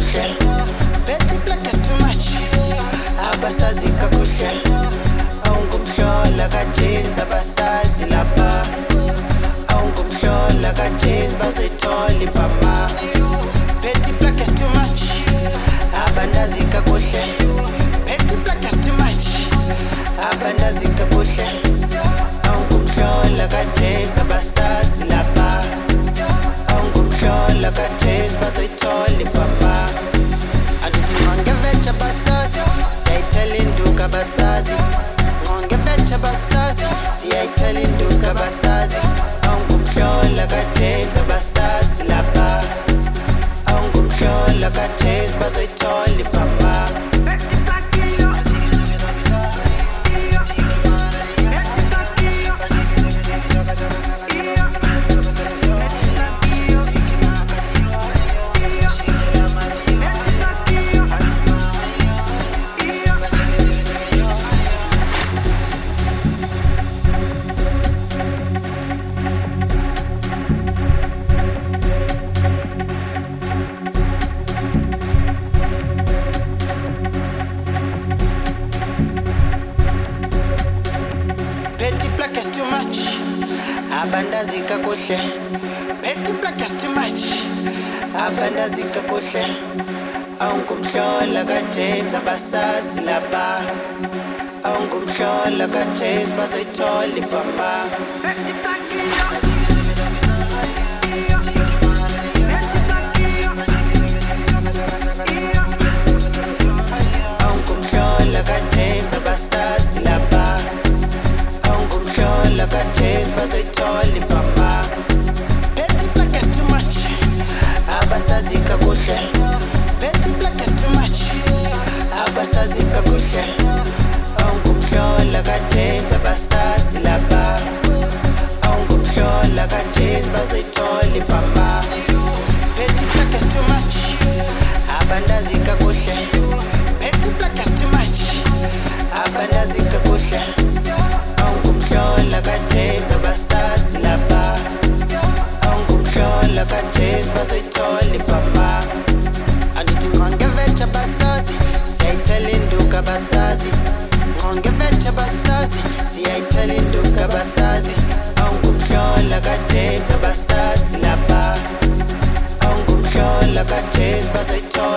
kakuhle Betty Black is too much Abasazi kakuhle Awungumhlola kaJames abasazi lapha Awungumhlola kaJames bazithola ibhama Betty Black is too much Abandazi kakuhle Betty Black is too much Abandazi kakuhle Awungumhlola kaJames abasazi lapha Awungumhlola kaJames bazithola ibhama Andithi ngongeveja abasazi siyayithela induku abasazi Ngongeveja abasazi siyayithela induku abasazi Awungumhlola kaJames abasazi lapha Awungumhlola kaJames bazithola ibhama Betty Black is too much Abandazi kakuhle Betty Black is too much Abandazi kakuhle Awungumhlola kaJames abasazi lapha Awungumhlola kaJames bazithola ibhama Betty Black Awungumhlola kaJames abasazi lapha Awungumhlola kaJames bazithola ibhama Betty Black is too much Abasazi kakuhle Betty Black is too much Abasazi kakuhle Awungumhlola kaJames abasazi lapha Awungumhlola kaJames bazithola ibhama Betty Black is too much Abandazi kakuhle Betty Black is too much Abandazi kakuhle Awungumhlola kaJames abasazi lapha Awungumhlola kaJames bazithola ibhama Betty Black is too much Abandazi kakuhle Betty Black is too much Abandazi kakuhle Awungumhlola kaJames abasazi lapha Awungumhlola kaJames bazithola ibhama Betty Black is too much Abandazi kakuhle Betty Black is too much Abandazi kakuhle Awungumhlola kaJames bazithola ibhama Andithi ngongeveja abasazi siyayithela induku abasazi Ngongeveja abasazi siyayithela induku abasazi Awungumhlola kaJames abasazi lapha Awungumhlola kaJames bazithola